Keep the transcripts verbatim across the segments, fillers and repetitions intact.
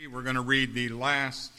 We're going to read the last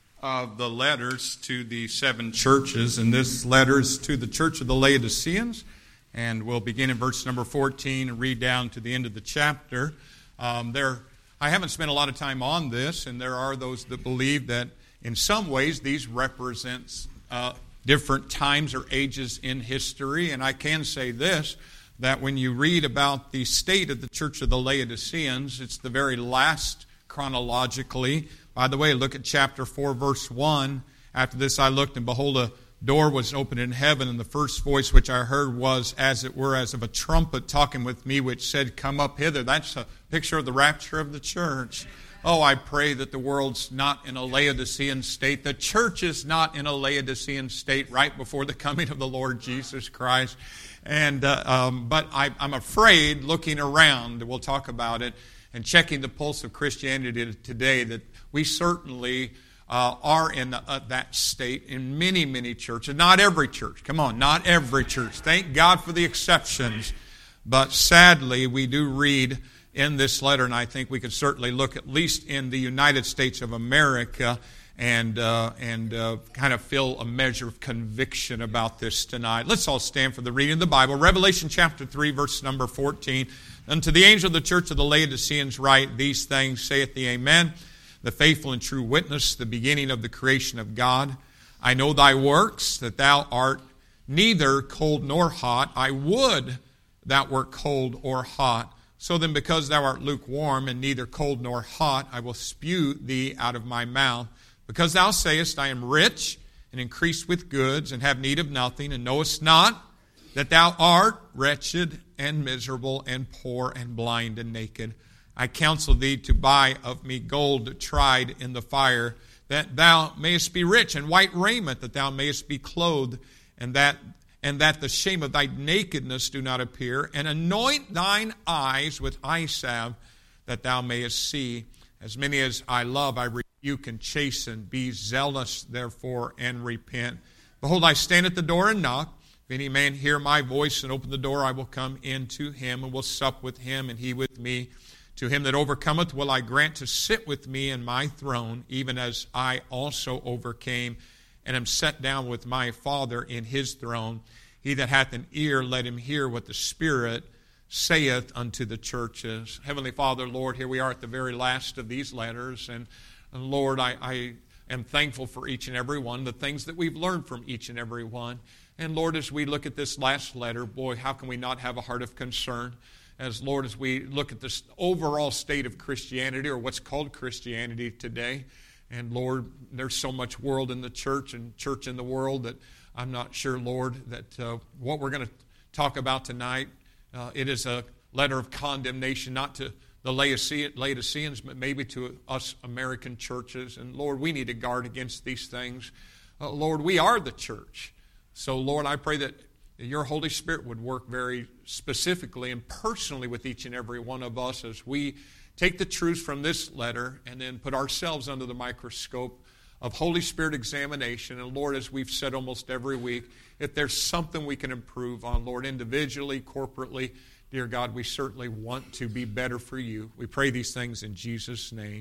of the letters to the seven churches, and this letter is to the church of the Laodiceans, and we'll begin in verse number fourteen and read down to the end of the chapter. Um, there, I haven't spent a lot of time on this, and there are those that believe that in some ways these represent uh, different times or ages in history, and I can say this, that when you read about the state of the church of the Laodiceans, it's the very last chronologically. By the way, look at chapter four, verse one. After this I looked, and behold, a door was opened in heaven, and the first voice which I heard was, as it were, as of a trumpet talking with me, which said, "Come up hither." That's a picture of the rapture of the church. Oh, I pray that the world's not in a Laodicean state. The church is not in a Laodicean state right before the coming of the Lord Jesus Christ. And uh, um, but I, I'm afraid, looking around, we'll talk about it, and checking the pulse of Christianity today, that we certainly uh, are in the, uh, that state in many, many churches. Not every church. Come on, not every church. Thank God for the exceptions. But sadly, we do read in this letter, and I think we could certainly look at least in the United States of America and uh, and uh, kind of feel a measure of conviction about this tonight. Let's all stand for the reading of the Bible. Revelation chapter three, verse number fourteen. "Unto the angel of the church of the Laodiceans write, these things saith the Amen, the faithful and true witness, the beginning of the creation of God. I know thy works, that thou art neither cold nor hot. I would thou wert cold or hot. So then, because thou art lukewarm, and neither cold nor hot, I will spew thee out of my mouth. Because thou sayest, I am rich, and increased with goods, and have need of nothing, and knowest not that thou art wretched and miserable and poor and blind and naked. I counsel thee to buy of me gold tried in the fire, that thou mayest be rich, and white raiment, that thou mayest be clothed, and that and that the shame of thy nakedness do not appear, and anoint thine eyes with eye salve, that thou mayest see. As many as I love, I rebuke and chasten. Be zealous, therefore, and repent. Behold, I stand at the door and knock. If any man hear my voice and open the door, I will come in to him, and will sup with him, and he with me. To him that overcometh will I grant to sit with me in my throne, even as I also overcame, and am set down with my Father in his throne. He that hath an ear, let him hear what the Spirit saith unto the churches." Heavenly Father, Lord, here we are at the very last of these letters, and, and Lord, I, I am thankful for each and every one, the things that we've learned from each and every one. And Lord, as we look at this last letter, boy, how can we not have a heart of concern? As Lord, as we look at this overall state of Christianity, or what's called Christianity today, and Lord, there's so much world in the church and church in the world that I'm not sure, Lord, that uh, what we're going to talk about tonight, uh, it is a letter of condemnation, not to the Laodiceans, but maybe to us American churches. And Lord, we need to guard against these things. Uh, Lord, we are the church. So, Lord, I pray that your Holy Spirit would work very specifically and personally with each and every one of us as we take the truths from this letter and then put ourselves under the microscope of Holy Spirit examination. And, Lord, as we've said almost every week, if there's something we can improve on, Lord, individually, corporately, dear God, we certainly want to be better for you. We pray these things in Jesus' name.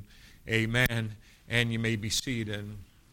Amen. And you may be seated.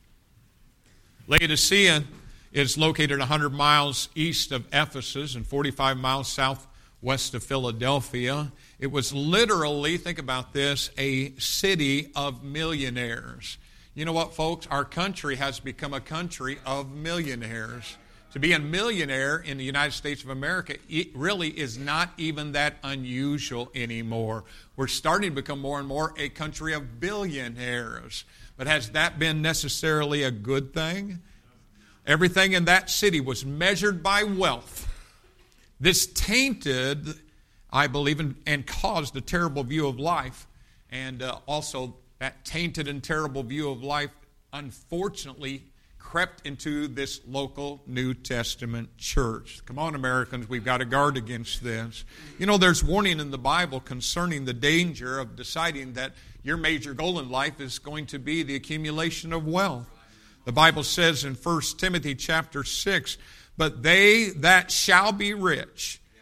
Laodicea is located one hundred miles east of Ephesus and forty-five miles southwest of Philadelphia. It was literally, think about this, a city of millionaires. You know what, folks? Our country has become a country of millionaires. To be a millionaire in the United States of America, it really is not even that unusual anymore. We're starting to become more and more a country of billionaires. But has that been necessarily a good thing? Everything in that city was measured by wealth. This tainted, I believe, and caused a terrible view of life. And uh, also, that tainted and terrible view of life, unfortunately, crept into this local New Testament church. Come on, Americans, we've got to guard against this. You know, there's warning in the Bible concerning the danger of deciding that your major goal in life is going to be the accumulation of wealth. The Bible says in First Timothy chapter six, "But they that shall be rich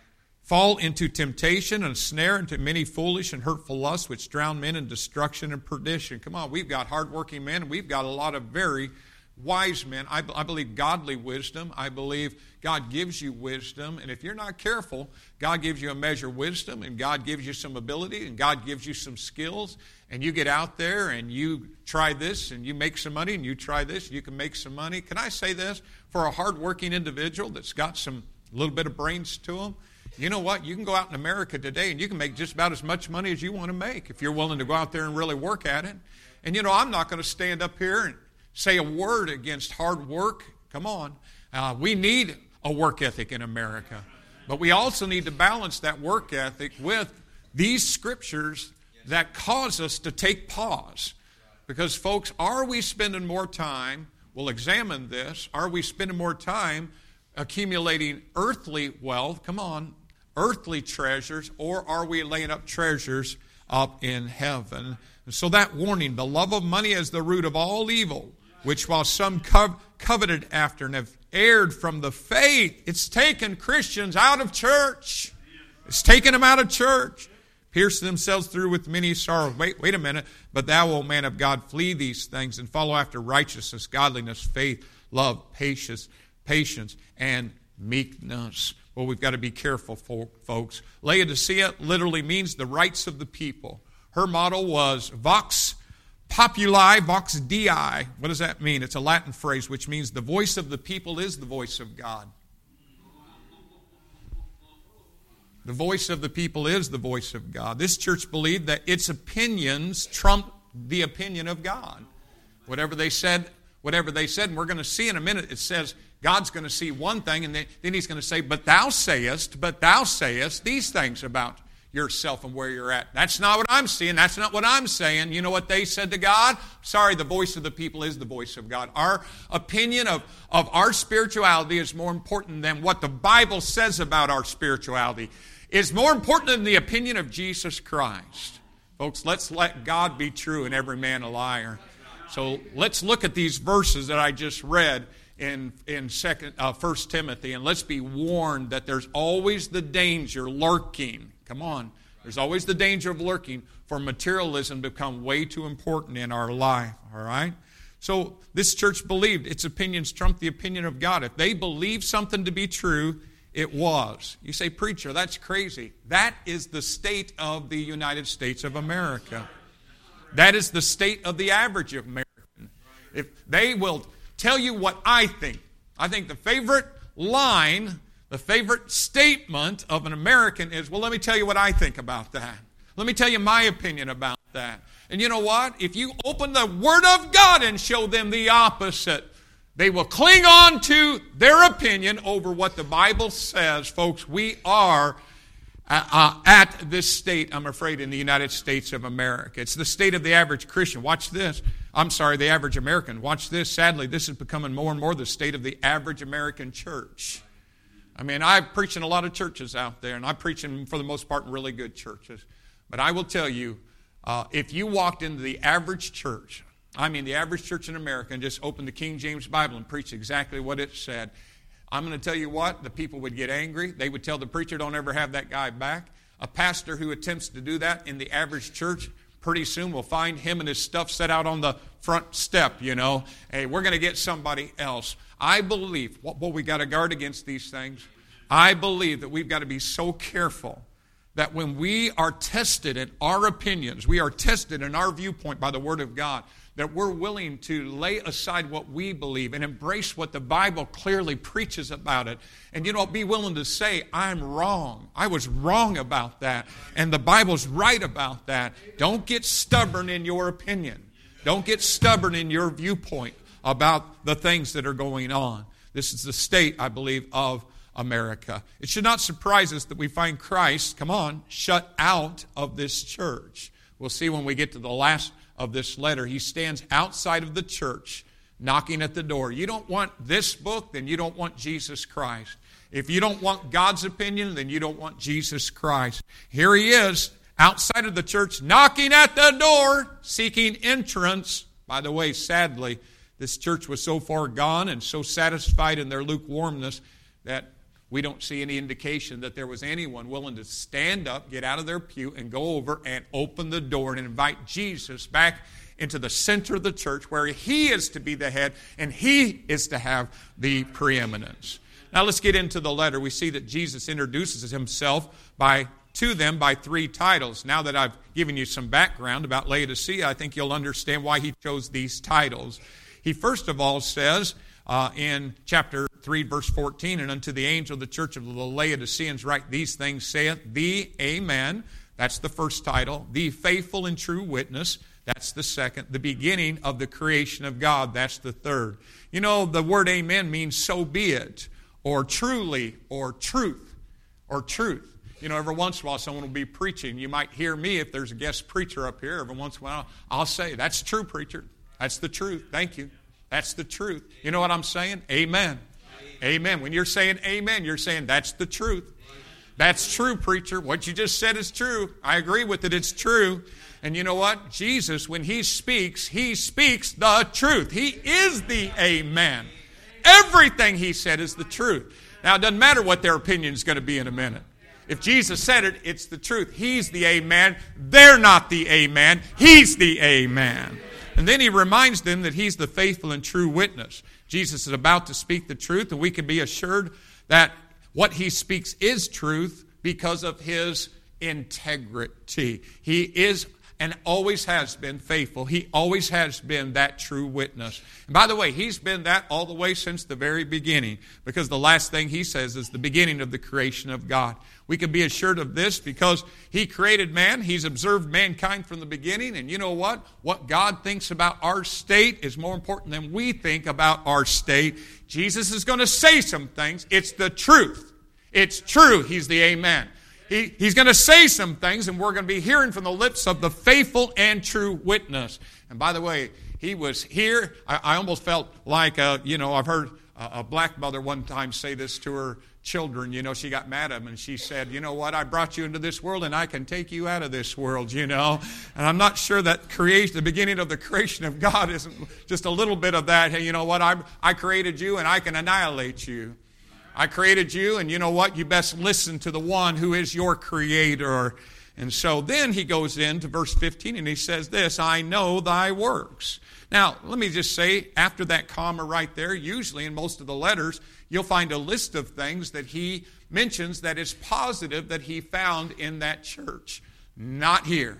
fall into temptation and snare into many foolish and hurtful lusts which drown men in destruction and perdition. Come on, we've got hardworking men, and we've got a lot of very wise men. I, I believe godly wisdom. I believe God gives you wisdom. And if you're not careful, God gives you a measure of wisdom, and God gives you some ability, and God gives you some skills. And you get out there and you try this and you make some money, and you try this and you can make some money. Can I say this? For a hardworking individual that's got some little bit of brains to him, you know what? You can go out in America today and you can make just about as much money as you want to make if you're willing to go out there and really work at it. And you know, I'm not going to stand up here and say a word against hard work. Come on. Uh, we need a work ethic in America. But we also need to balance that work ethic with these scriptures that cause us to take pause. Because, folks, are we spending more time, we'll examine this, are we spending more time accumulating earthly wealth, come on, earthly treasures, or are we laying up treasures up in heaven? And so that warning, the love of money is the root of all evil, which while some co- coveted after and have erred from the faith, it's taken Christians out of church. It's taken them out of church. Pierce themselves through with many sorrows. Wait, wait a minute. But thou, O man of God, flee these things and follow after righteousness, godliness, faith, love, patience, patience, and meekness. Well, we've got to be careful, folks. Laodicea literally means the rights of the people. Her motto was Vox Populi, Vox Dei. What does that mean? It's a Latin phrase which means the voice of the people is the voice of God. The voice of the people is the voice of God. This church believed that its opinions trump the opinion of God. Whatever they said, whatever they said, and we're going to see in a minute, it says God's going to see one thing, and then, then he's going to say, but thou sayest, but thou sayest these things about yourself and where you're at. That's not what I'm seeing. That's not what I'm saying. You know what they said to God? Sorry, the voice of the people is the voice of God. Our opinion of, of our spirituality is more important than what the Bible says about our spirituality. It's more important than the opinion of Jesus Christ. Folks, let's let God be true and every man a liar. So let's look at these verses that I just read in, in second, uh, First Timothy, and let's be warned that there's always the danger lurking. Come on. There's always the danger of lurking for materialism to become way too important in our life. All right? So this church believed its opinions trumped the opinion of God. If they believed something to be true, it was. You say, preacher, that's crazy. That is the state of the United States of America. That is the state of the average American. If they will tell you what I think, I think the favorite line, the favorite statement of an American is, well, let me tell you what I think about that. Let me tell you my opinion about that. And you know what? If you open the Word of God and show them the opposite, they will cling on to their opinion over what the Bible says. Folks, we are uh, uh, at this state, I'm afraid, in the United States of America. It's the state of the average Christian. Watch this. I'm sorry, the average American. Watch this. Sadly, this is becoming more and more the state of the average American church. I mean, I preach in a lot of churches out there, and I preach in, for the most part, in really good churches. But I will tell you, uh, if you walked into the average church, I mean the average church in America, and just opened the King James Bible and preached exactly what it said, I'm going to tell you what, the people would get angry. They would tell the preacher, don't ever have that guy back. A pastor who attempts to do that in the average church, pretty soon we'll find him and his stuff set out on the front step, you know. Hey, we're going to get somebody else. I believe, well, we got to guard against these things. I believe that we've got to be so careful that when we are tested in our opinions, we are tested in our viewpoint by the Word of God, that we're willing to lay aside what we believe and embrace what the Bible clearly preaches about it. And, you know, be willing to say, I'm wrong. I was wrong about that. And the Bible's right about that. Don't get stubborn in your opinion. Don't get stubborn in your viewpoint about the things that are going on. This is the state, I believe, of America. It should not surprise us that we find Christ, come on, shut out of this church. We'll see when we get to the last of this letter. He stands outside of the church, knocking at the door. You don't want this book, then you don't want Jesus Christ. If you don't want God's opinion, then you don't want Jesus Christ. Here he is, outside of the church, knocking at the door, seeking entrance. By the way, sadly, this church was so far gone and so satisfied in their lukewarmness that we don't see any indication that there was anyone willing to stand up, get out of their pew, and go over and open the door and invite Jesus back into the center of the church where he is to be the head and he is to have the preeminence. Now let's get into the letter. We see that Jesus introduces himself by to them by three titles. Now that I've given you some background about Laodicea, I think you'll understand why he chose these titles. He first of all says uh, in chapter three, verse fourteen, and unto the angel of the church of the Laodiceans write these things, saith the Amen. That's the first title. The faithful and true witness. That's the second. The beginning of the creation of God. That's the third. You know, the word amen means so be it, or truly, or truth, or truth. You know, every once in a while someone will be preaching. You might hear me if there's a guest preacher up here. Every once in a while I'll say, that's true, preacher. That's the truth. Thank you. That's the truth. You know what I'm saying? Amen. Amen. When you're saying amen, you're saying that's the truth. That's true, preacher. What you just said is true. I agree with it. It's true. And you know what? Jesus, when he speaks, he speaks the truth. He is the amen. Everything he said is the truth. Now, it doesn't matter what their opinion is going to be in a minute. If Jesus said it, it's the truth. He's the amen. They're not the amen. He's the amen. And then he reminds them that he's the faithful and true witness. Jesus is about to speak the truth, and we can be assured that what he speaks is truth because of his integrity. He is and always has been faithful. He always has been that true witness. And by the way, he's been that all the way since the very beginning, because the last thing he says is the beginning of the creation of God. We can be assured of this because he created man. He's observed mankind from the beginning. And you know what? What God thinks about our state is more important than we think about our state. Jesus is going to say some things. It's the truth. It's true. He's the amen. He, he's going to say some things, and we're going to be hearing from the lips of the faithful and true witness. And by the way, he was here. I, I almost felt like, uh, you know, I've heard a, a black mother one time say this to her children. You know, she got mad at them, and she said, you know what, I brought you into this world, and I can take you out of this world, you know. And I'm not sure that creation, the beginning of the creation of God isn't just a little bit of that. Hey, you know what, I, I created you, and I can annihilate you. I created you, and you know what? You best listen to the one who is your creator. And so then he goes into verse fifteen, and he says this, I know thy works. Now, let me just say, after that comma right there, usually in most of the letters, you'll find a list of things that he mentions that is positive that he found in that church. Not here.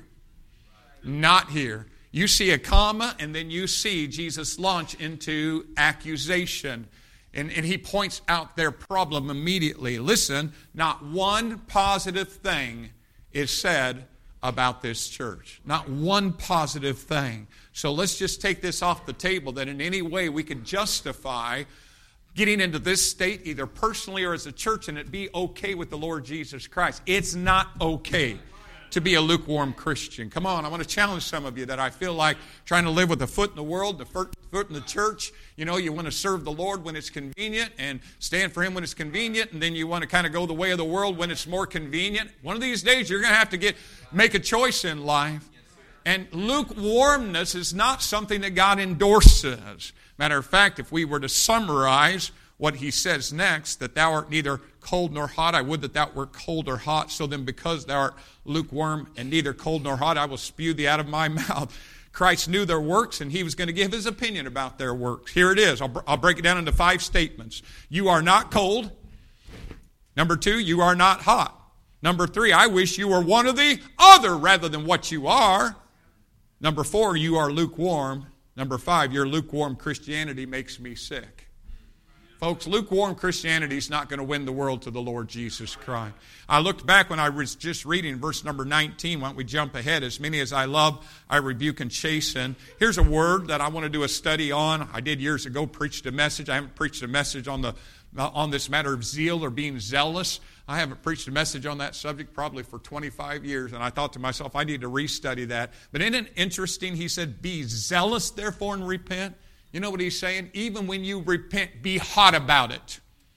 Not here. You see a comma, and then you see Jesus launch into accusation. And, and he points out their problem immediately. Listen, not one positive thing is said about this church. Not one positive thing. So let's just take this off the table, that in any way we can justify getting into this state, either personally or as a church, and it be okay with the Lord Jesus Christ. It's not okay to be a lukewarm Christian. Come on, I want to challenge some of you that I feel like trying to live with a foot in the world, the foot in the church. You know, you want to serve the Lord when it's convenient and stand for Him when it's convenient, and then you want to kind of go the way of the world when it's more convenient. One of these days, you're going to have to get make a choice in life. And lukewarmness is not something that God endorses. Matter of fact, if we were to summarize what he says next, that thou art neither cold nor hot, I would that thou wert cold or hot. So then because thou art lukewarm and neither cold nor hot, I will spew thee out of my mouth. Christ knew their works, and he was going to give his opinion about their works. Here it is. I'll, I'll break it down into five statements. You are not cold. Number two, you are not hot. Number three, I wish you were one or the other rather than what you are. Number four, you are lukewarm. Number five, your lukewarm Christianity makes me sick. Folks, lukewarm Christianity is not going to win the world to the Lord Jesus Christ. I looked back when I was just reading verse number nineteen. Why don't we jump ahead? As many as I love, I rebuke and chasten. Here's a word that I want to do a study on. I did years ago, preached a message. I haven't preached a message on the on this matter of zeal or being zealous. I haven't preached a message on that subject probably for twenty-five years, and I thought to myself, I need to restudy that. But isn't it interesting? He said, be zealous, therefore, and repent. You know what he's saying? Even when you repent, be hot about it.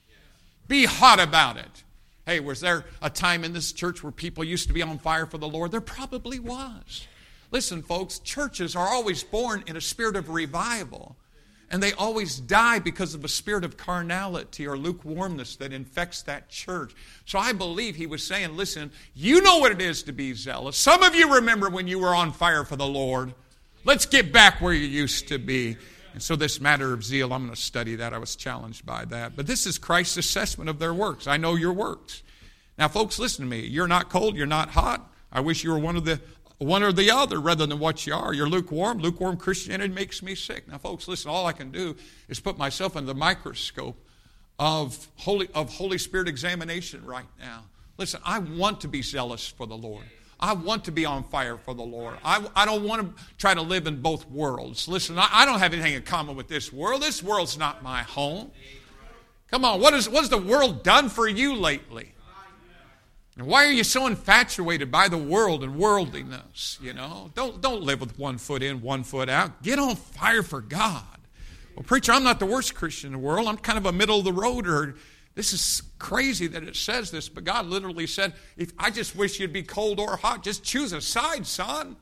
Be hot about it. Hey, was there a time in this church where people used to be on fire for the Lord? There probably was. Listen, folks, churches are always born in a spirit of revival. And they always die because of a spirit of carnality or lukewarmness that infects that church. So I believe he was saying, listen, you know what it is to be zealous. Some of you remember when you were on fire for the Lord. Let's get back where you used to be. And so this matter of zeal, I'm going to study that. I was challenged by that. But this is Christ's assessment of their works. I know your works. Now, folks, listen to me. You're not cold. You're not hot. I wish you were one of the one or the other rather than what you are. You're lukewarm. Lukewarm Christianity makes me sick. Now, folks, listen, all I can do is put myself under the microscope of Holy, of Holy Spirit examination right now. Listen, I want to be zealous for the Lord. I want to be on fire for the Lord. I, I don't want to try to live in both worlds. Listen, I, I don't have anything in common with this world. This world's not my home. Come on, what, is, what has the world done for you lately? And why are you so infatuated by the world and worldliness? You know, don't don't live with one foot in, one foot out. Get on fire for God. Well, preacher, I'm not the worst Christian in the world. I'm kind of a middle of the roader. This is crazy that it says this, but God literally said, "If I just wish you'd be cold or hot. Just choose a side, son."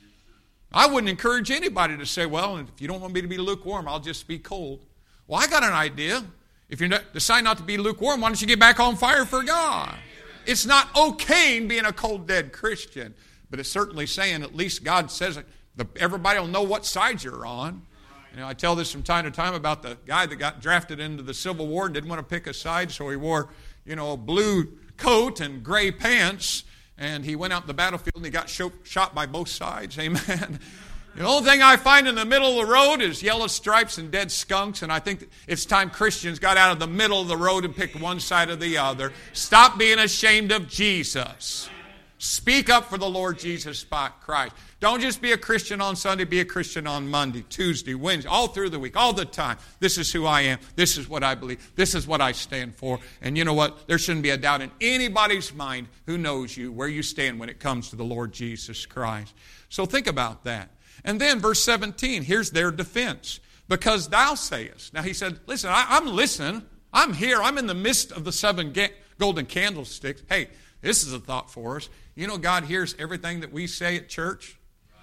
I wouldn't encourage anybody to say, "Well, if you don't want me to be lukewarm, I'll just be cold." Well, I got an idea. If you decide not to be lukewarm, why don't you get back on fire for God? It's not okay being a cold, dead Christian, but it's certainly saying at least God says it. The, everybody will know what side you're on. You know, I tell this from time to time about the guy that got drafted into the Civil War and didn't want to pick a side, so he wore, you know, a blue coat and gray pants, and he went out in the battlefield and he got shot, shot by both sides. Amen. The only thing I find in the middle of the road is yellow stripes and dead skunks, and I think it's time Christians got out of the middle of the road and picked one side or the other. Stop being ashamed of Jesus. Speak up for the Lord Jesus Christ. Don't just be a Christian on Sunday, be a Christian on Monday, Tuesday, Wednesday, all through the week, all the time. This is who I am. This is what I believe. This is what I stand for. And you know what? There shouldn't be a doubt in anybody's mind who knows you, where you stand when it comes to the Lord Jesus Christ. So think about that. And then verse seventeen, here's their defense. Because thou sayest. Now he said, listen, I, I'm listening. I'm here. I'm in the midst of the seven ga- golden candlesticks. Hey, this is a thought for us. You know God hears everything that we say at church?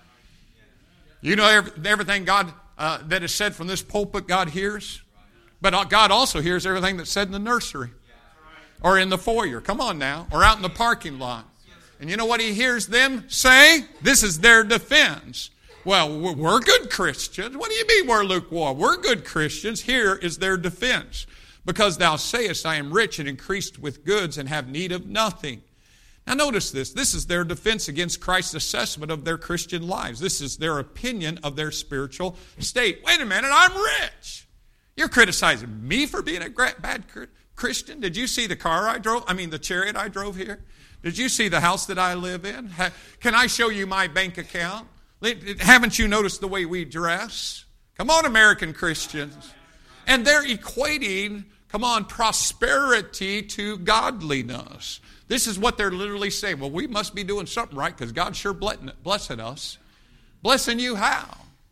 You know every, everything God uh, that is said from this pulpit, God hears? But God also hears everything that's said in the nursery. Or in the foyer. Come on now. Or out in the parking lot. And you know what he hears them say? This is their defense. Well, we're good Christians. What do you mean we're lukewarm? We're good Christians. Here is their defense. Because thou sayest, I am rich and increased with goods and have need of nothing. Now notice this. This is their defense against Christ's assessment of their Christian lives. This is their opinion of their spiritual state. Wait a minute, I'm rich. You're criticizing me for being a bad Christian? Did you see the car I drove? I mean, the chariot I drove here? Did you see the house that I live in? Can I show you my bank account? Haven't you noticed the way we dress? Come on, American Christians. And they're equating, come on, prosperity to godliness. This is what they're literally saying. Well, we must be doing something right because God sure blessing us. Blessing you how?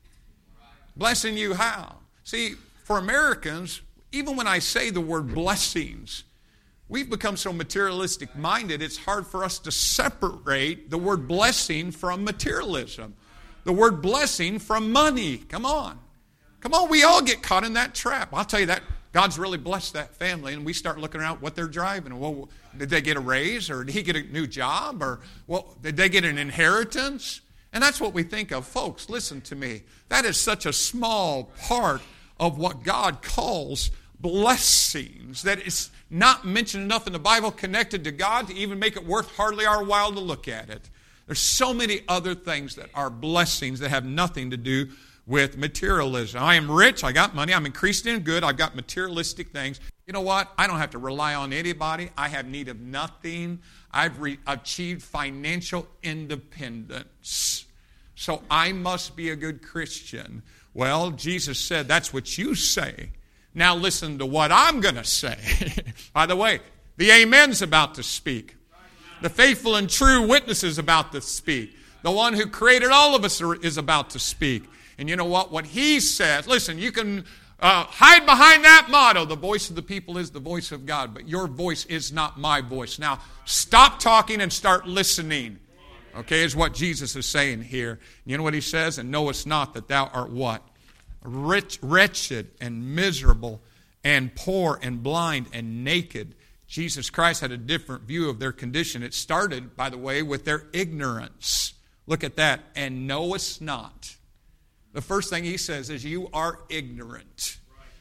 Blessing you how? See, for Americans, even when I say the word blessings, we've become so materialistic minded, it's hard for us to separate the word blessing from materialism. The word blessing from money. Come on. Come on, we all get caught in that trap. I'll tell you that. God's really blessed that family, and we start looking around what they're driving. Well, did they get a raise, or did he get a new job, or well, did they get an inheritance? And that's what we think of. Folks, listen to me. That is such a small part of what God calls blessings that is not mentioned enough in the Bible connected to God to even make it worth hardly our while to look at it. There's so many other things that are blessings that have nothing to do with materialism. I am rich, I got money, I'm increased in good, I've got materialistic things. You know what? I don't have to rely on anybody. I have need of nothing. I've re- achieved financial independence. So I must be a good Christian. Well, Jesus said, that's what you say. Now listen to what I'm going to say. By the way, the amen's about to speak. The faithful and true witness is about to speak. The one who created all of us is about to speak. And you know what? What he says, listen, you can uh, hide behind that motto, the voice of the people is the voice of God, but your voice is not my voice. Now, stop talking and start listening. Okay, is what Jesus is saying here. You know what he says? And knowest not that thou art what? rich, wretched and miserable and poor and blind and naked. Jesus Christ had a different view of their condition. It started, by the way, with their ignorance. Look at that. And knowest not. The first thing he says is, you are ignorant.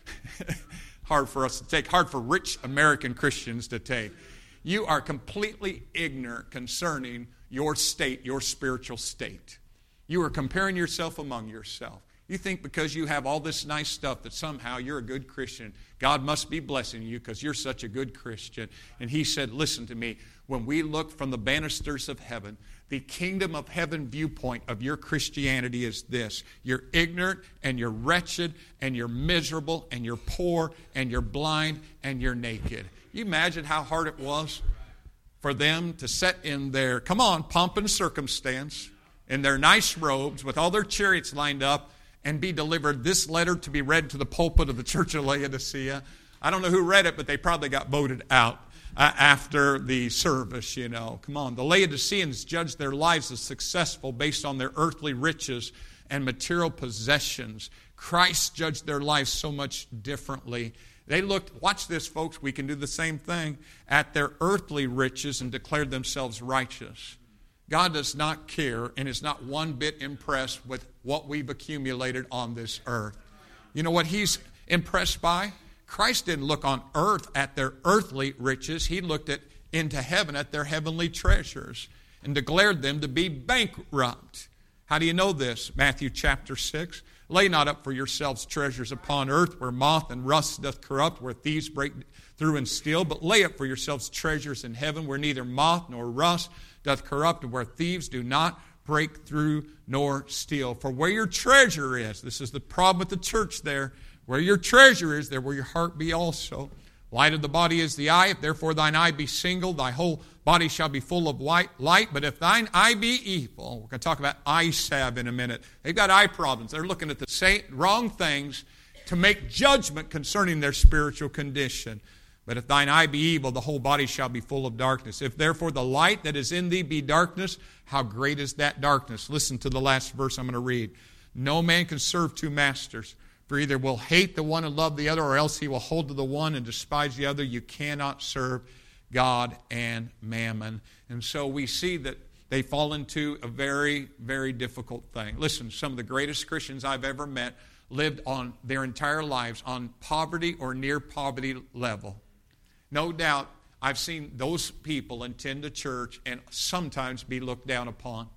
Hard for us to take. Hard for rich American Christians to take. You are completely ignorant concerning your state, your spiritual state. You are comparing yourself among yourself. You think because you have all this nice stuff that somehow you're a good Christian. God must be blessing you because you're such a good Christian. And he said, listen to me, when we look from the banisters of heaven, the kingdom of heaven viewpoint of your Christianity is this. You're ignorant and you're wretched and you're miserable and you're poor and you're blind and you're naked. You imagine how hard it was for them to sit in their, come on, pomp and circumstance, in their nice robes with all their chariots lined up, and be delivered this letter to be read to the pulpit of the church of Laodicea. I don't know who read it, but they probably got voted out uh, after the service, you know. Come on. The Laodiceans judged their lives as successful based on their earthly riches and material possessions. Christ judged their lives so much differently. They looked, watch this, folks, we can do the same thing, at their earthly riches and declared themselves righteous. God does not care and is not one bit impressed with what we've accumulated on this earth. You know what he's impressed by? Christ didn't look on earth at their earthly riches. He looked at into heaven at their heavenly treasures and declared them to be bankrupt. How do you know this? Matthew chapter six. Lay not up for yourselves treasures upon earth where moth and rust doth corrupt, where thieves break through and steal, but lay up for yourselves treasures in heaven where neither moth nor rust doth corrupt, and where thieves do not break through nor steal. For where your treasure is, this is the problem with the church there, where your treasure is, there will your heart be also. Light of the body is the eye. If therefore thine eye be single, thy whole body shall be full of white light. But if thine eye be evil, we're going to talk about eye salve in a minute. They've got eye problems. They're looking at the same, wrong things to make judgment concerning their spiritual condition. But if thine eye be evil, the whole body shall be full of darkness. If therefore the light that is in thee be darkness, how great is that darkness? Listen to the last verse I'm going to read. No man can serve two masters, for either will hate the one and love the other, or else he will hold to the one and despise the other. You cannot serve God and mammon. And so we see that they fall into a very, very difficult thing. Listen, some of the greatest Christians I've ever met lived on their entire lives on poverty or near poverty level. No doubt I've seen those people attend a church and sometimes be looked down upon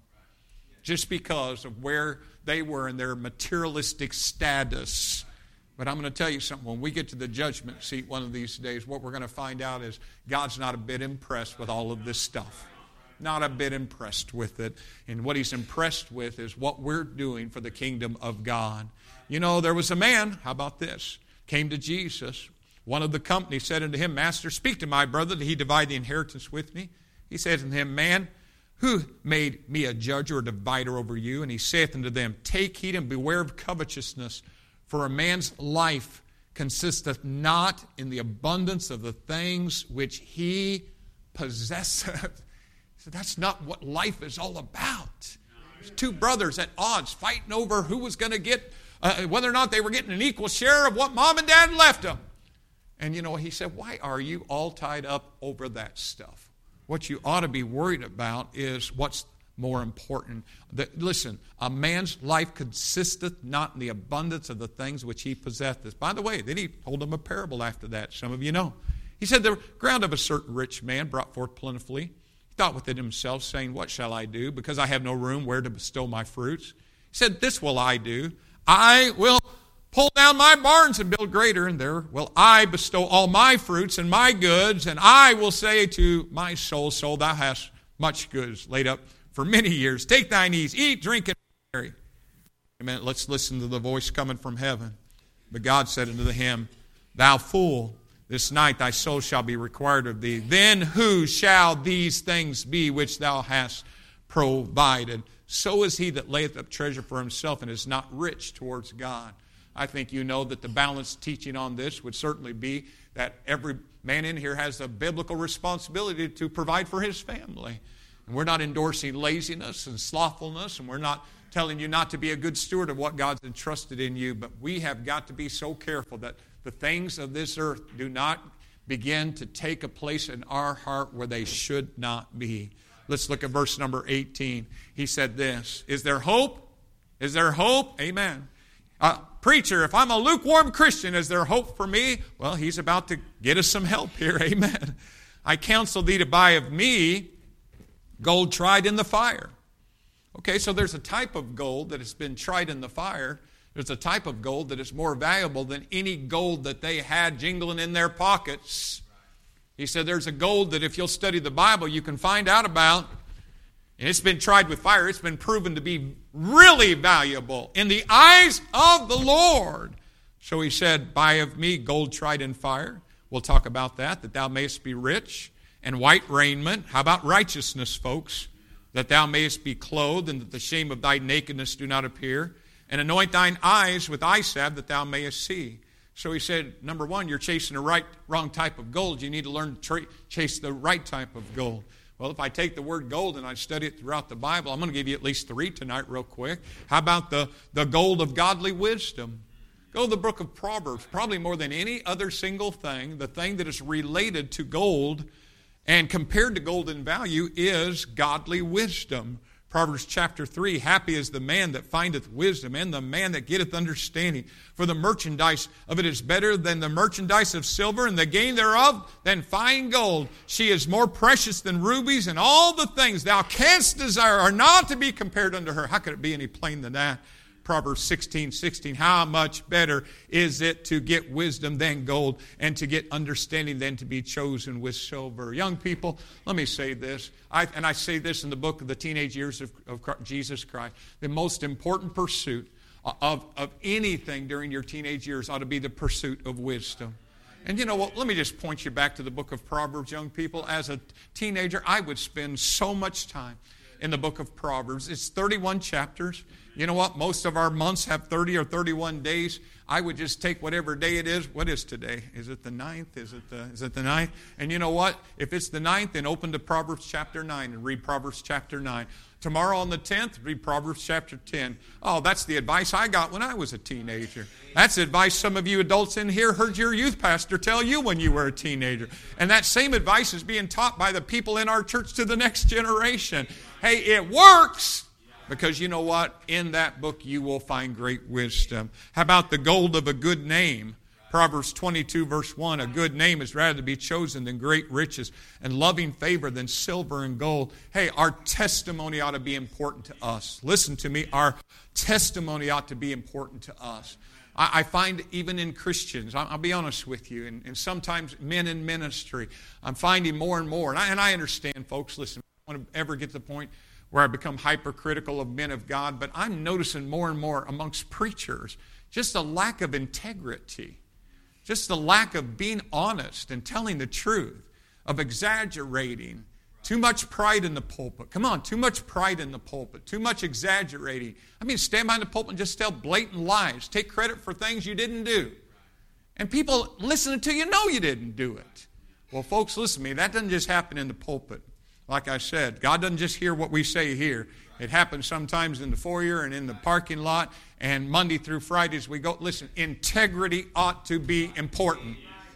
just because of where they were in their materialistic status. But I'm going to tell you something. When we get to the judgment seat one of these days, what we're going to find out is God's not a bit impressed with all of this stuff. Not a bit impressed with it. And what he's impressed with is what we're doing for the kingdom of God. You know, there was a man, how about this, came to Jesus. One of the company said unto him, Master, speak to my brother that he divide the inheritance with me. He said unto him, Man, who made me a judge or a divider over you? And he saith unto them, Take heed and beware of covetousness, for a man's life consisteth not in the abundance of the things which he possesseth. So that's not what life is all about. There's two brothers at odds fighting over who was going to get, uh, whether or not they were getting an equal share of what mom and dad left them. And you know, he said, why are you all tied up over that stuff? What you ought to be worried about is what's more important. The, listen, a man's life consisteth not in the abundance of the things which he possesseth. By the way, then he told them a parable after that. Some of you know. He said, the ground of a certain rich man brought forth plentifully. He thought within himself, saying, What shall I do? Because I have no room where to bestow my fruits. He said, This will I do. I will pull down my barns and build greater, and there will I bestow all my fruits and my goods, and I will say to my soul, Soul, thou hast much goods laid up for many years. Take thine ease, eat, drink, and be merry. Amen. Let's listen to the voice coming from heaven. But God said unto him, Thou fool, this night thy soul shall be required of thee. Then who shall these things be which thou hast provided? So is he that layeth up treasure for himself and is not rich towards God. I think you know that the balanced teaching on this would certainly be that every man in here has a biblical responsibility to provide for his family. And we're not endorsing laziness and slothfulness, and we're not telling you not to be a good steward of what God's entrusted in you, but we have got to be so careful that the things of this earth do not begin to take a place in our heart where they should not be. Let's look at verse number eighteen. He said this, is there hope? Is there hope? Amen. Uh, preacher, if I'm a lukewarm Christian, is there hope for me? Well, he's about to get us some help here. Amen. I counsel thee to buy of me gold tried in the fire. Okay, so there's a type of gold that has been tried in the fire. There's a type of gold that is more valuable than any gold that they had jingling in their pockets. He said there's a gold that if you'll study the Bible, you can find out about. And it's been tried with fire. It's been proven to be really valuable in the eyes of the Lord. So he said, buy of me gold tried in fire. We'll talk about that, that thou mayest be rich. And white raiment. How about righteousness, folks? That thou mayest be clothed, and that the shame of thy nakedness do not appear. And anoint thine eyes with eye salve, that thou mayest see. So he said, number one, you're chasing the right, wrong type of gold. You need to learn to tra- chase the right type of gold. Well, if I take the word gold and I study it throughout the Bible, I'm going to give you at least three tonight real quick. How about the, the gold of godly wisdom? Go to the book of Proverbs. Probably more than any other single thing, the thing that is related to gold and compared to gold in value is godly wisdom. Proverbs chapter three, happy is the man that findeth wisdom, and the man that getteth understanding. For the merchandise of it is better than the merchandise of silver, and the gain thereof than fine gold. She is more precious than rubies, and all the things thou canst desire are not to be compared unto her. How could it be any plain than that? Proverbs sixteen sixteen, how much better is it to get wisdom than gold, and to get understanding than to be chosen with silver. Young people, let me say this, I, and I say this in the book of the teenage years of, of Jesus Christ. The most important pursuit of, of anything during your teenage years ought to be the pursuit of wisdom. And you know what, let me just point you back to the book of Proverbs, young people. As a teenager, I would spend so much time in the book of Proverbs. It's thirty-one chapters. You know what? Most of our months have thirty or thirty-one days. I would just take whatever day it is. What is today? Is it the ninth? Is it the, is it the ninth? And you know what? If it's the ninth, then open to Proverbs chapter nine and read Proverbs chapter nine. Tomorrow on the tenth, read Proverbs chapter ten. Oh, that's the advice I got when I was a teenager. That's the advice some of you adults in here heard your youth pastor tell you when you were a teenager. And that same advice is being taught by the people in our church to the next generation. Hey, it works. Because you know what? In that book you will find great wisdom. How about the gold of a good name? Proverbs twenty-two verse one, a good name is rather to be chosen than great riches, and loving favor than silver and gold. Hey, our testimony ought to be important to us. Listen to me, our testimony ought to be important to us. I, I find even in Christians, I'll, I'll be honest with you, and, and sometimes men in ministry, I'm finding more and more, and I, and I understand, folks, listen, I don't want to ever get to the point where I become hypercritical of men of God, but I'm noticing more and more amongst preachers just a lack of integrity, just the lack of being honest and telling the truth, of exaggerating, too much pride in the pulpit. Come on, too much pride in the pulpit, too much exaggerating. I mean, stand behind the pulpit and just tell blatant lies, take credit for things you didn't do. And people listening to you know you didn't do it. Well, folks, listen to me, that doesn't just happen in the pulpit. Like I said, God doesn't just hear what we say here. It happens sometimes in the foyer and in the parking lot. And Monday through Fridays we go. Listen, integrity ought to be important.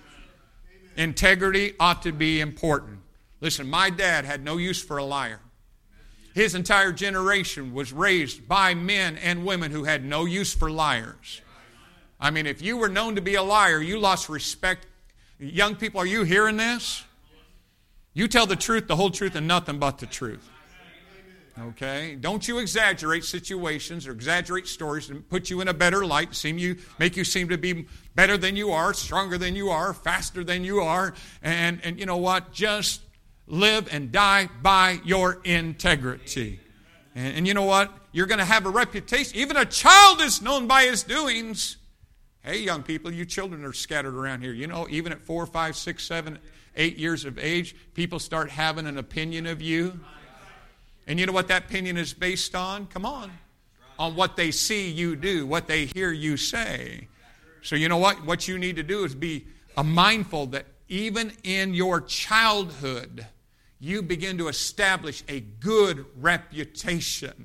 Integrity ought to be important. Listen, my dad had no use for a liar. His entire generation was raised by men and women who had no use for liars. I mean, if you were known to be a liar, you lost respect. Young people, are you hearing this? You tell the truth, the whole truth, and nothing but the truth. Okay? Don't you exaggerate situations or exaggerate stories and put you in a better light, seem you, make you seem to be better than you are, stronger than you are, faster than you are. And, and you know what? Just live and die by your integrity. And, and you know what? You're going to have a reputation. Even a child is known by his doings. Hey, young people, you children are scattered around here. You know, even at four, five, six, seven, eight years of age, people start having an opinion of you. And you know what that opinion is based on? Come on. On what they see you do, what they hear you say. So you know what? What you need to do is be uh, mindful that even in your childhood, you begin to establish a good reputation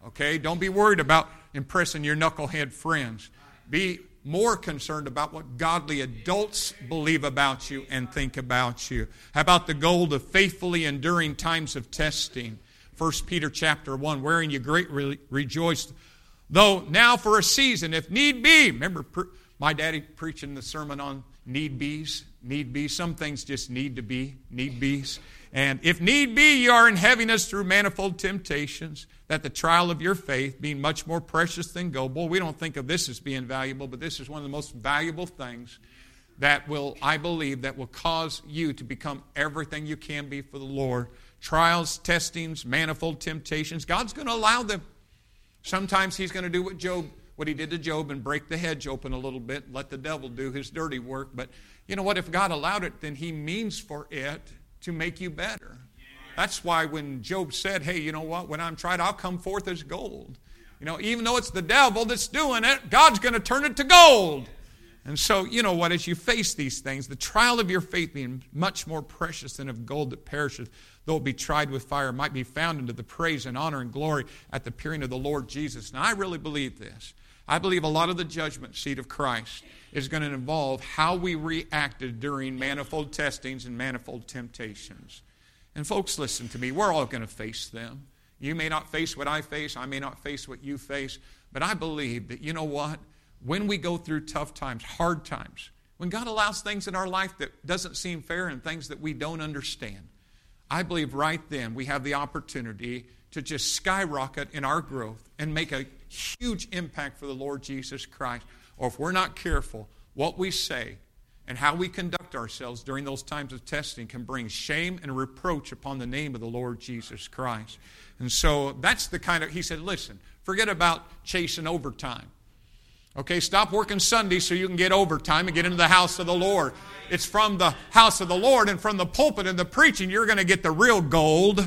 Okay? Don't be worried about impressing your knucklehead friends. Be more concerned about what godly adults believe about you and think about you. How about the goal of faithfully enduring times of testing? First Peter chapter one, wherein you greatly rejoice, though now for a season, if need be. Remember my daddy preaching the sermon on need be's? Need be. Some things just need to be, need be's. And if need be, you are in heaviness through manifold temptations, that the trial of your faith, being much more precious than gold. Boy, we don't think of this as being valuable, but this is one of the most valuable things that will, I believe, that will cause you to become everything you can be for the Lord. Trials, testings, manifold temptations. God's going to allow them. Sometimes He's going to do what Job, what He did to Job, and break the hedge open a little bit and let the devil do his dirty work. But you know what? If God allowed it, then He means for it to make you better. That's why when Job said, hey, you know what? When I'm tried, I'll come forth as gold. You know, even though it's the devil that's doing it, God's going to turn it to gold. And so, you know what? As you face these things, the trial of your faith being much more precious than of gold that perisheth, though it be tried with fire, might be found unto the praise and honor and glory at the appearing of the Lord Jesus. Now, I really believe this. I believe a lot of the judgment seat of Christ is going to involve how we reacted during manifold testings and manifold temptations. And folks, listen to me. We're all going to face them. You may not face what I face. I may not face what you face. But I believe that, you know what? When we go through tough times, hard times, when God allows things in our life that doesn't seem fair and things that we don't understand, I believe right then we have the opportunity to just skyrocket in our growth and make a huge impact for the Lord Jesus Christ. Or if we're not careful, what we say and how we conduct ourselves during those times of testing can bring shame and reproach upon the name of the Lord Jesus Christ. And so that's the kind of, he said, listen, forget about chasing overtime. Okay, stop working Sunday so you can get overtime and get into the house of the Lord. It's from the house of the Lord and from the pulpit and the preaching you're going to get the real gold.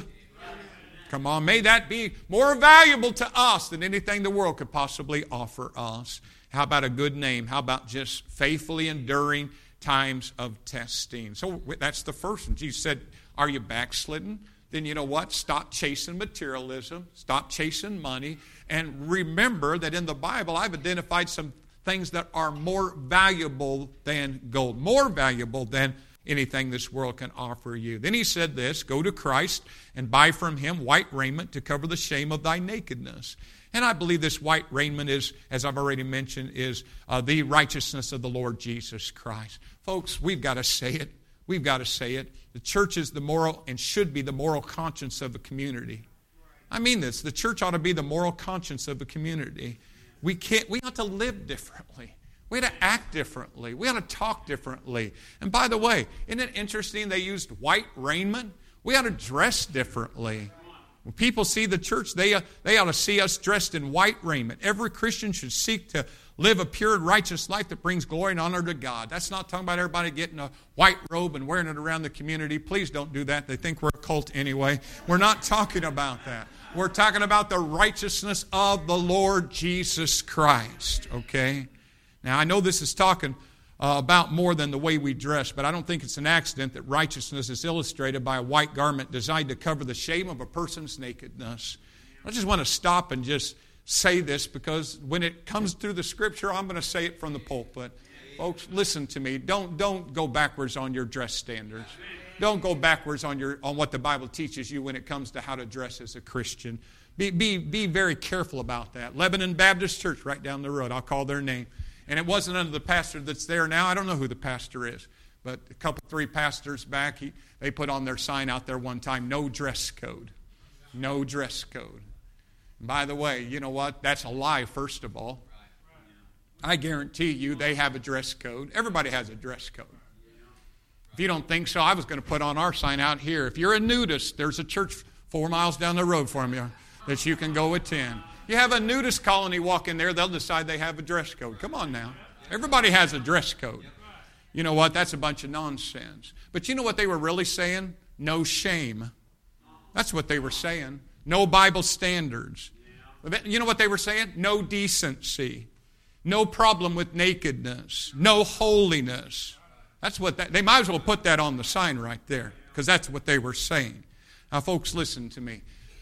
Come on, may that be more valuable to us than anything the world could possibly offer us. How about a good name? How about just faithfully enduring times of testing? So that's the first one. Jesus said, are you backslidden? Then you know what? Stop chasing materialism. Stop chasing money. And remember that in the Bible, I've identified some things that are more valuable than gold. More valuable than anything this world can offer you. Then he said this, go to Christ and buy from Him white raiment to cover the shame of thy nakedness. And I believe this white raiment is, as I've already mentioned, is uh, the righteousness of the Lord Jesus Christ. Folks, we've got to say it. We've got to say it. The church is the moral and should be the moral conscience of a community. I mean this. The church ought to be the moral conscience of a community. We can't. We ought to live differently. We ought to act differently. We ought to talk differently. And by the way, isn't it interesting they used white raiment? We ought to dress differently. When people see the church, they, uh, they ought to see us dressed in white raiment. Every Christian should seek to live a pure and righteous life that brings glory and honor to God. That's not talking about everybody getting a white robe and wearing it around the community. Please don't do that. They think we're a cult anyway. We're not talking about that. We're talking about the righteousness of the Lord Jesus Christ, okay? Now, I know this is talking uh, about more than the way we dress, but I don't think it's an accident that righteousness is illustrated by a white garment designed to cover the shame of a person's nakedness. I just want to stop and just say this because when it comes through the Scripture, I'm going to say it from the pulpit. Folks, listen to me. Don't, don't go backwards on your dress standards. Don't go backwards on, your, on what the Bible teaches you when it comes to how to dress as a Christian. Be, be, be very careful about that. Lebanon Baptist Church right down the road. I'll call their name. And it wasn't under the pastor that's there now. I don't know who the pastor is. But a couple, three pastors back, he, they put on their sign out there one time, no dress code. No dress code. And by the way, you know what? That's a lie, first of all. I guarantee you they have a dress code. Everybody has a dress code. If you don't think so, I was going to put on our sign out here. If you're a nudist, there's a church four miles down the road from you that you can go attend. You have a nudist colony walk in there, they'll decide they have a dress code. Come on now. Everybody has a dress code. You know what? That's a bunch of nonsense. But you know what they were really saying? No shame. That's what they were saying. No Bible standards. You know what they were saying? No decency. No problem with nakedness. No holiness. That's what that, they might as well put that on the sign right there because that's what they were saying. Now, folks, listen to me.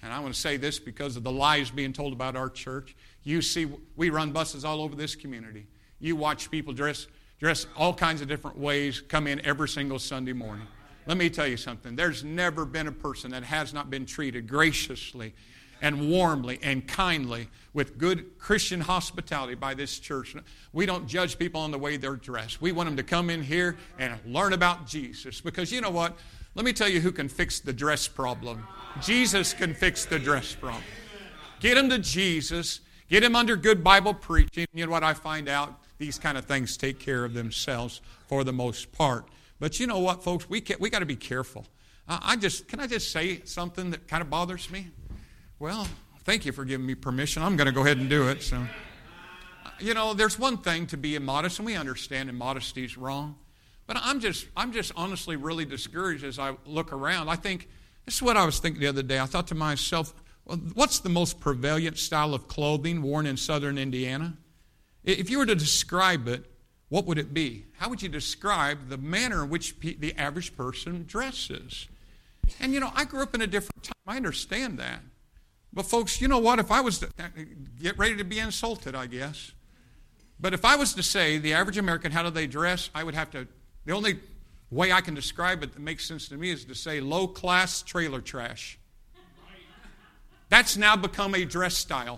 and I want to say this because of the lies being told about our church. You see, we run buses all over this community. You watch people dress, dress all kinds of different ways, come in every single Sunday morning. Let me tell you something. There's never been a person that has not been treated graciously and warmly and kindly with good Christian hospitality by this church. We don't judge people on the way they're dressed. We want them to come in here and learn about Jesus. Because you know what? Let me tell you who can fix the dress problem. Jesus can fix the dress problem. Get them to Jesus. Get them under good Bible preaching. You know what I find out? These kind of things take care of themselves for the most part. But you know what, folks? We we got to be careful. Uh, I just Can I just say something that kind of bothers me? Well, thank you for giving me permission. I'm going to go ahead and do it. So, you know, there's one thing to be immodest, and we understand immodesty is wrong. But I'm just, I'm just honestly really discouraged as I look around. I think, this is what I was thinking the other day. I thought to myself, well, what's the most prevalent style of clothing worn in southern Indiana? If you were to describe it, what would it be? How would you describe the manner in which pe- the average person dresses? And, you know, I grew up in a different time. I understand that. But, folks, you know what? If I was to get ready to be insulted, I guess. But if I was to say the average American, how do they dress, I would have to, the only way I can describe it that makes sense to me is to say low-class trailer trash. That's now become a dress style.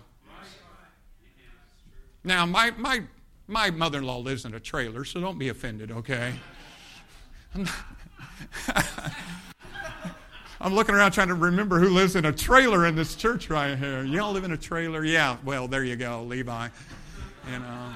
Now, my my my mother-in-law lives in a trailer, so don't be offended, okay? I'm looking around trying to remember who lives in a trailer in this church right here. You all live in a trailer? Yeah, well, there you go, Levi. You know,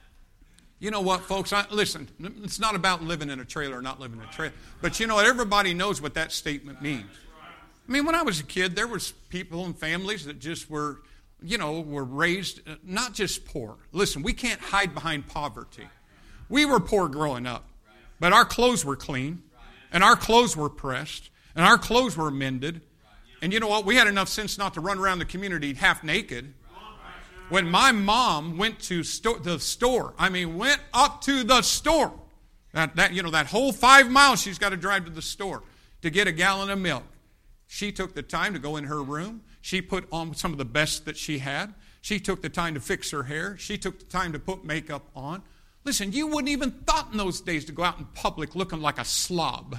you know what, folks? I, listen, it's not about living in a trailer or not living in a trailer. But you know what? Everybody knows what that statement means. I mean, when I was a kid, there was people and families that just were, you know, were raised not just poor. Listen, we can't hide behind poverty. We were poor growing up, but our clothes were clean, and our clothes were pressed, and our clothes were mended. And you know what? We had enough sense not to run around the community half naked. When my mom went to sto- the store, I mean, went up to the store, that, that you know, that whole five miles she's got to drive to the store to get a gallon of milk. She took the time to go in her room. She put on some of the best that she had. She took the time to fix her hair. She took the time to put makeup on. Listen, you wouldn't even thought in those days to go out in public looking like a slob.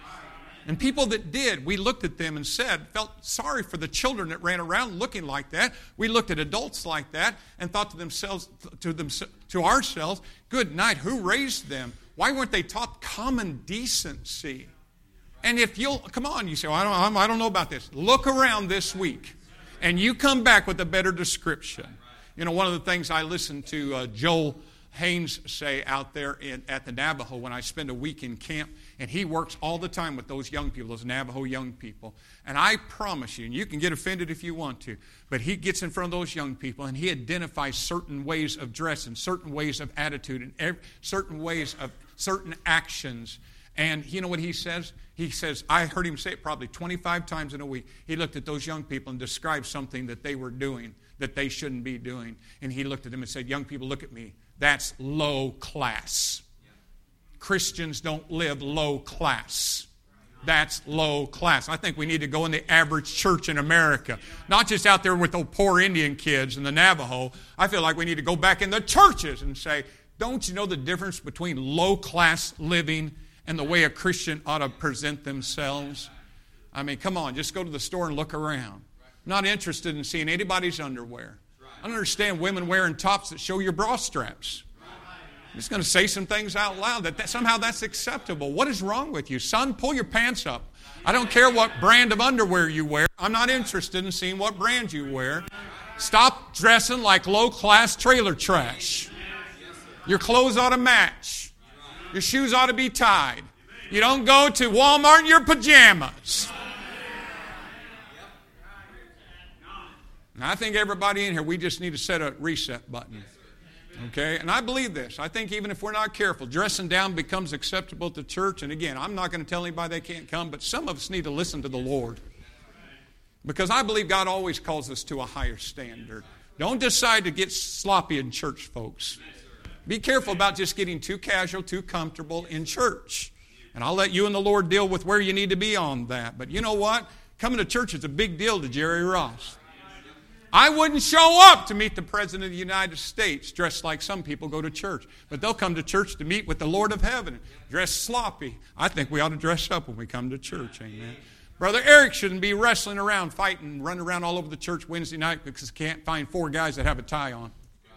And people that did, we looked at them and said, felt sorry for the children that ran around looking like that. We looked at adults like that and thought to themselves, to them, to ourselves, good night, who raised them? Why weren't they taught common decency? And if you'll, come on, you say, well, I don't, I don't know about this. Look around this week, and you come back with a better description. You know, one of the things I listened to uh, Joel Haynes say out there in, at the Navajo when I spend a week in camp, and he works all the time with those young people, those Navajo young people. And I promise you, and you can get offended if you want to, but he gets in front of those young people, and he identifies certain ways of dress and certain ways of attitude and every, certain ways of certain actions. And you know what he says? He says, I heard him say it probably twenty-five times in a week. He looked at those young people and described something that they were doing that they shouldn't be doing. And he looked at them and said, young people, look at me. That's low class. Christians don't live low class. That's low class. I think we need to go in the average church in America. Not just out there with the poor Indian kids and the Navajo. I feel like we need to go back in the churches and say, don't you know the difference between low class living and the way a Christian ought to present themselves? I mean, come on, just go to the store and look around. I'm not interested in seeing anybody's underwear. I don't understand women wearing tops that show your bra straps. I'm just going to say some things out loud that, that somehow that's acceptable. What is wrong with you? Son, pull your pants up. I don't care what brand of underwear you wear. I'm not interested in seeing what brand you wear. Stop dressing like low-class trailer trash. Your clothes ought to match. Your shoes ought to be tied. You don't go to Walmart in your pajamas. And I think everybody in here, we just need to set a reset button. Okay? And I believe this. I think even if we're not careful, dressing down becomes acceptable at the church. And again, I'm not going to tell anybody they can't come, but some of us need to listen to the Lord. Because I believe God always calls us to a higher standard. Don't decide to get sloppy in church, folks. Be careful about just getting too casual, too comfortable in church. And I'll let you and the Lord deal with where you need to be on that. But you know what? Coming to church is a big deal to Jerry Ross. I wouldn't show up to meet the President of the United States dressed like some people go to church. But they'll come to church to meet with the Lord of Heaven, dressed sloppy. I think we ought to dress up when we come to church, amen. Brother Eric shouldn't be wrestling around, fighting, running around all over the church Wednesday night because he can't find four guys that have a tie on.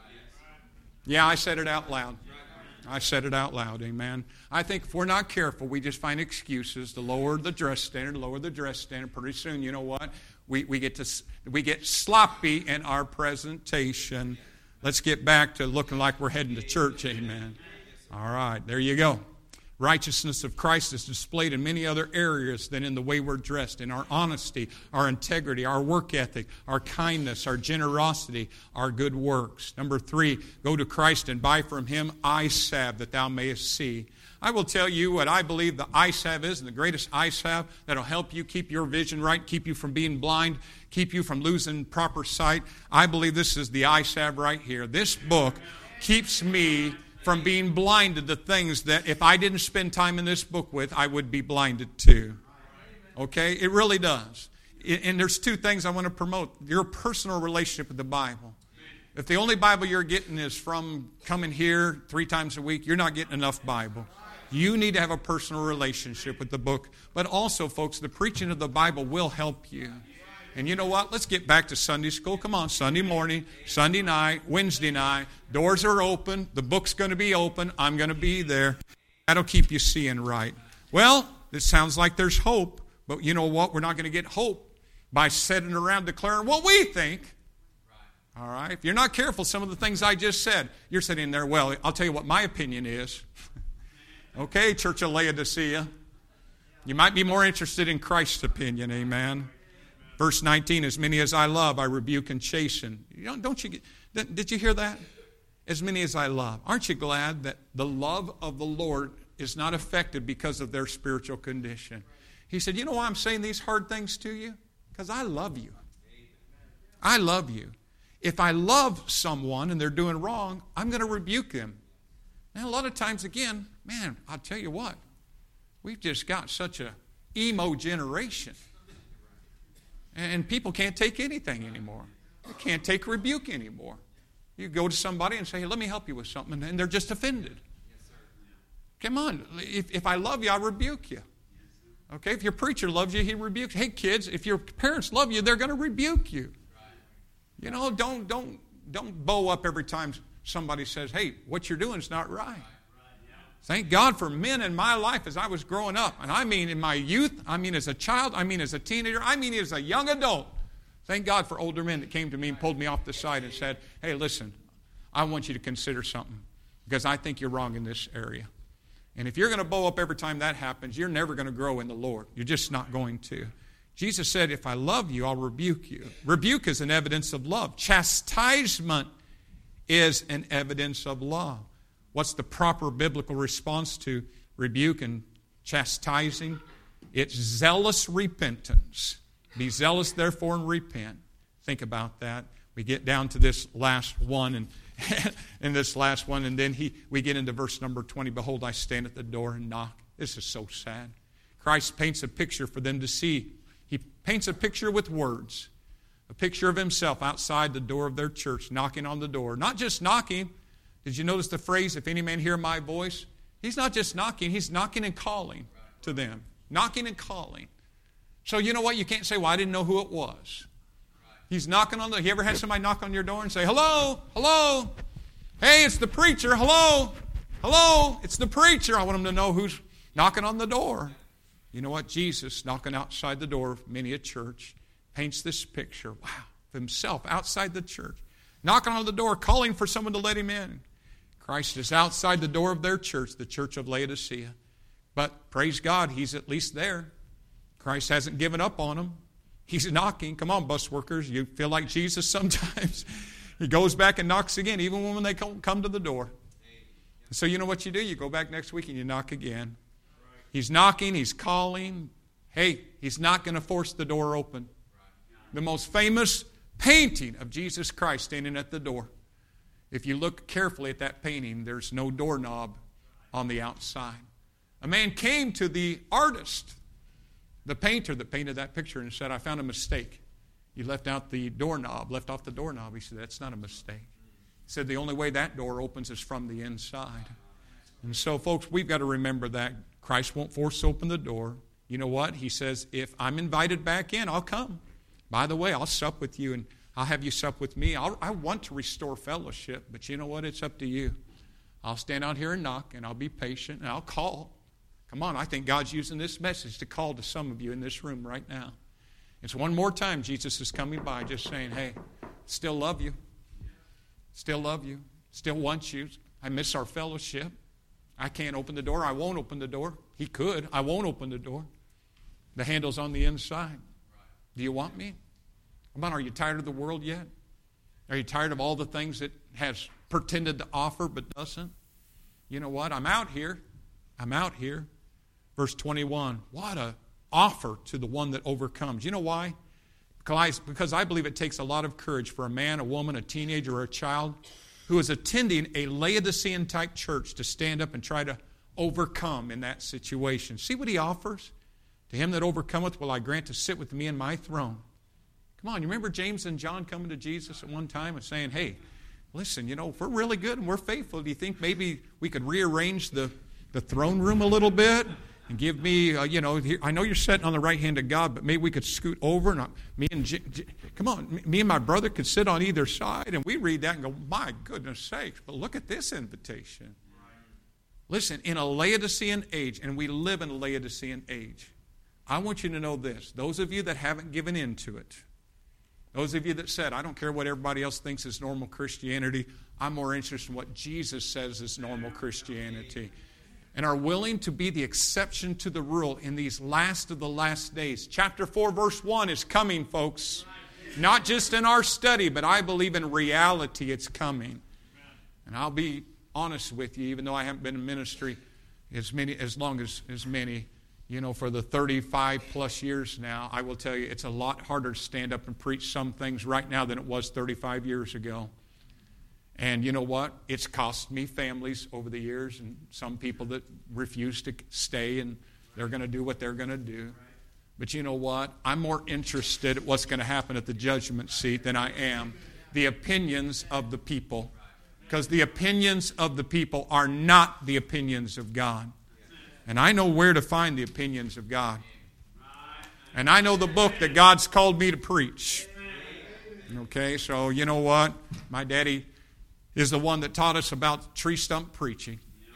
Yeah, I said it out loud. I said it out loud, amen. I think if we're not careful, we just find excuses to lower the dress standard, lower the dress standard. Pretty soon, you know what? We, we, get to, we get sloppy in our presentation. Let's get back to looking like we're heading to church, amen. All right, there you go. Righteousness of Christ is displayed in many other areas than in the way we're dressed, in our honesty, our integrity, our work ethic, our kindness, our generosity, our good works. Number three, go to Christ and buy from Him eye salve that thou mayest see. I will tell you what I believe the eye salve is, and the greatest eye salve that'll help you keep your vision right, keep you from being blind, keep you from losing proper sight. I believe this is the eye salve right here. This book keeps me from being blinded to things that if I didn't spend time in this book with, I would be blinded to. Okay? It really does. And there's two things I want to promote. Your personal relationship with the Bible. If the only Bible you're getting is from coming here three times a week, you're not getting enough Bible. You need to have a personal relationship with the book. But also, folks, the preaching of the Bible will help you. And you know what? Let's get back to Sunday school. Come on, Sunday morning, Sunday night, Wednesday night. Doors are open. The book's going to be open. I'm going to be there. That'll keep you seeing right. Well, it sounds like there's hope. But you know what? We're not going to get hope by sitting around declaring what we think. All right? If you're not careful, some of the things I just said, you're sitting there, well, I'll tell you what my opinion is. Okay, Church of Laodicea. You might be more interested in Christ's opinion, amen. Verse nineteen, as many as I love, I rebuke and chasten. You know, don't you get, did you hear that? As many as I love. Aren't you glad that the love of the Lord is not affected because of their spiritual condition? He said, you know why I'm saying these hard things to you? Because I love you. I love you. If I love someone and they're doing wrong, I'm going to rebuke them. And a lot of times, again, man, I'll tell you what, we've just got such a emo generation. And people can't take anything anymore. They can't take rebuke anymore. You go to somebody and say, hey, let me help you with something, and they're just offended. Come on. If, if I love you, I rebuke you. Okay? If your preacher loves you, he rebukes you. Hey, kids, if your parents love you, they're going to rebuke you. You know, don't, don't, don't bow up every time somebody says, hey, what you're doing is not right. Thank God for men in my life as I was growing up. And I mean in my youth, I mean as a child, I mean as a teenager, I mean as a young adult. Thank God for older men that came to me and pulled me off the side and said, hey, listen, I want you to consider something because I think you're wrong in this area. And if you're going to bow up every time that happens, you're never going to grow in the Lord. You're just not going to. Jesus said, if I love you, I'll rebuke you. Rebuke is an evidence of love. Chastisement is an evidence of love. What's the proper biblical response to rebuke and chastising? It's zealous repentance. Be zealous, therefore, and repent. Think about that. We get down to this last one, and in this last one, and then he, we get into verse number twenty. Behold, I stand at the door and knock. This is so sad. Christ paints a picture for them to see. He paints a picture with words. A picture of himself outside the door of their church, knocking on the door. Not just knocking. Did you notice the phrase, if any man hear my voice? He's not just knocking, he's knocking and calling to them. Knocking and calling. So you know what? You can't say, well, I didn't know who it was. He's knocking on the... You ever had somebody knock on your door and say, hello, hello, hey, it's the preacher, hello, hello, it's the preacher. I want them to know who's knocking on the door. You know what? Jesus, knocking outside the door of many a church, paints this picture, wow, of himself outside the church. Knocking on the door, calling for someone to let him in. Christ is outside the door of their church, the church of Laodicea. But praise God, he's at least there. Christ hasn't given up on them. He's knocking. Come on, bus workers. You feel like Jesus sometimes. He goes back and knocks again, even when they come to the door. So you know what you do? You go back next week and you knock again. He's knocking. He's calling. Hey, he's not going to force the door open. The most famous painting of Jesus Christ standing at the door. If you look carefully at that painting, there's no doorknob on the outside. A man came to the artist The painter that painted that picture and said, I found a mistake. You left out the doorknob, left off the doorknob. He said, that's not a mistake. He said, the only way that door opens is from the inside. And so, folks, we've got to remember that. Christ won't force open the door. You know what? He says, if I'm invited back in, I'll come. By the way, I'll sup with you, and I'll have you sup with me. I'll, I want to restore fellowship, but you know what? It's up to you. I'll stand out here and knock, and I'll be patient, and I'll call. Come on, I think God's using this message to call to some of you in this room right now. It's one more time Jesus is coming by just saying, hey, still love you. Still love you. Still want you. I miss our fellowship. I can't open the door. I won't open the door. He could. I won't open the door. The handle's on the inside. Do you want me? Come on, are you tired of the world yet? Are you tired of all the things it has pretended to offer but doesn't? You know what? I'm out here. I'm out here. Verse twenty-one. What a offer to the one that overcomes. You know why? Because, because I believe it takes a lot of courage for a man, a woman, a teenager, or a child who is attending a Laodicean-type church to stand up and try to overcome in that situation. See what he offers? To him that overcometh will I grant to sit with me in my throne. Come on, you remember James and John coming to Jesus at one time and saying, hey, listen, you know, if we're really good and we're faithful, do you think maybe we could rearrange the, the throne room a little bit? And give me, uh, you know, here, I know you're sitting on the right hand of God, but maybe we could scoot over and uh, me and J- J- come on, me, me and my brother could sit on either side, and we read that and go, my goodness sakes! But look at this invitation. Listen, in a Laodicean age, and we live in a Laodicean age, I want you to know this: those of you that haven't given in to it, those of you that said, I don't care what everybody else thinks is normal Christianity, I'm more interested in what Jesus says is normal Christianity, and are willing to be the exception to the rule in these last of the last days. Chapter four, verse one is coming, folks. Not just in our study, but I believe in reality it's coming. And I'll be honest with you, even though I haven't been in ministry as many as long as, as many, you know, for the thirty-five plus years now, I will tell you it's a lot harder to stand up and preach some things right now than it was thirty-five years ago. And you know what? It's cost me families over the years, and some people that refuse to stay, and they're going to do what they're going to do. But you know what? I'm more interested in what's going to happen at the judgment seat than I am the opinions of the people. Because the opinions of the people are not the opinions of God. And I know where to find the opinions of God. And I know the book that God's called me to preach. Okay, so you know what? My daddy is the one that taught us about tree stump preaching.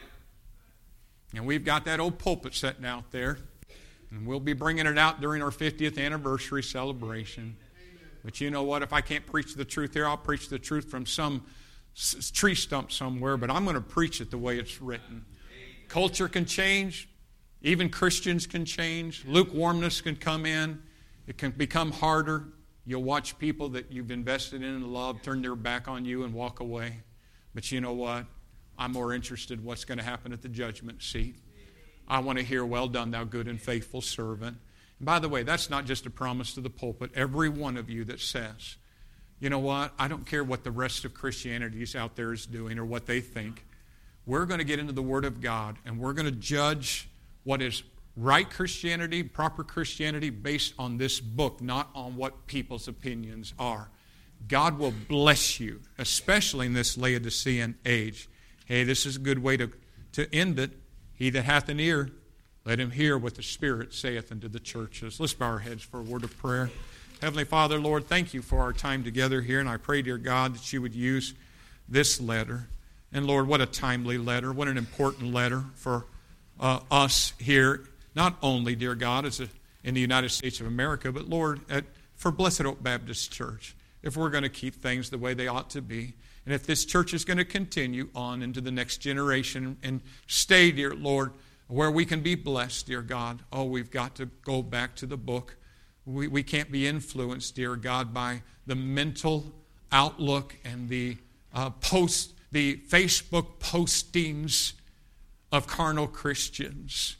And we've got that old pulpit sitting out there. And we'll be bringing it out during our fiftieth anniversary celebration. But you know what? If I can't preach the truth here, I'll preach the truth from some s- tree stump somewhere. But I'm going to preach it the way it's written. Culture can change. Even Christians can change. Lukewarmness can come in. It can become harder. You'll watch people that you've invested in and loved turn their back on you and walk away. But you know what? I'm more interested in what's going to happen at the judgment seat. I want to hear, well done, thou good and faithful servant. And by the way, that's not just a promise to the pulpit. Every one of you that says, you know what? I don't care what the rest of Christianity is out there is doing or what they think. We're going to get into the Word of God, and we're going to judge what is right Christianity, proper Christianity, based on this book, not on what people's opinions are. God will bless you, especially in this Laodicean age. Hey, this is a good way to, to end it. He that hath an ear, let him hear what the Spirit saith unto the churches. Let's bow our heads for a word of prayer. Heavenly Father, Lord, thank you for our time together here, and I pray, dear God, that you would use this letter. And Lord, what a timely letter, what an important letter for uh, us here, not only, dear God, as a, in the United States of America, but Lord, at, for Blessed Oak Baptist Church, if we're going to keep things the way they ought to be, and if this church is going to continue on into the next generation and stay, dear Lord, where we can be blessed, dear God, oh, we've got to go back to the book. We, we can't be influenced, dear God, by the mental outlook and the uh, post, the Facebook postings of carnal Christians.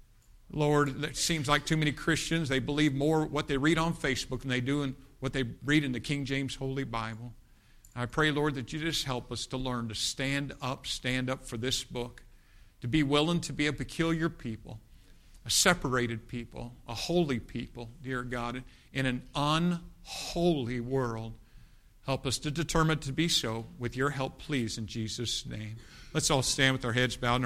Lord, it seems like too many Christians, they believe more what they read on Facebook than they do in what they read in the King James Holy Bible. I pray, Lord, that you just help us to learn to stand up, stand up for this book, to be willing to be a peculiar people, a separated people, a holy people, dear God, in an unholy world. Help us to determine to be so. With your help, please, in Jesus' name. Let's all stand with our heads bowed.